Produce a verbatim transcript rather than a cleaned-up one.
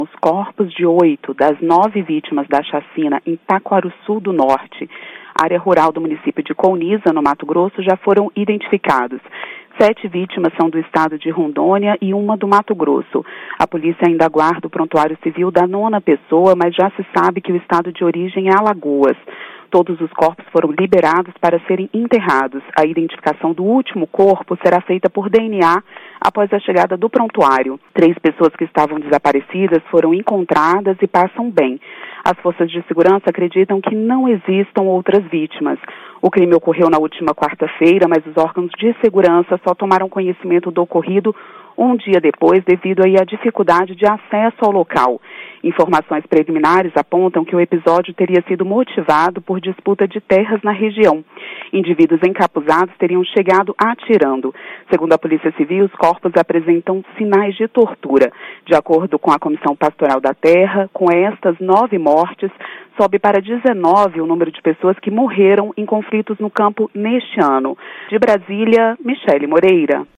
Os corpos de oito das nove vítimas da chacina em Taquarussu do Norte, área rural do município de Colniza, no Mato Grosso, já foram identificados. Sete vítimas são do estado de Rondônia e uma do Mato Grosso. A polícia ainda aguarda o prontuário civil da nona pessoa, mas já se sabe que o estado de origem é Alagoas. Todos os corpos foram liberados para serem enterrados. A identificação do último corpo será feita por D N A após a chegada do prontuário. Três pessoas que estavam desaparecidas foram encontradas e passam bem. As forças de segurança acreditam que não existam outras vítimas. O crime ocorreu na última quarta-feira, mas os órgãos de segurança só tomaram conhecimento do ocorrido um dia depois, devido aí à dificuldade de acesso ao local. Informações preliminares apontam que o episódio teria sido motivado por disputa de terras na região. Indivíduos encapuzados teriam chegado atirando. Segundo a Polícia Civil, os corpos apresentam sinais de tortura. De acordo com a Comissão Pastoral da Terra, com estas nove mortes, sobe para dezenove o número de pessoas que morreram em conflitos no campo neste ano. De Brasília, Michele Moreira.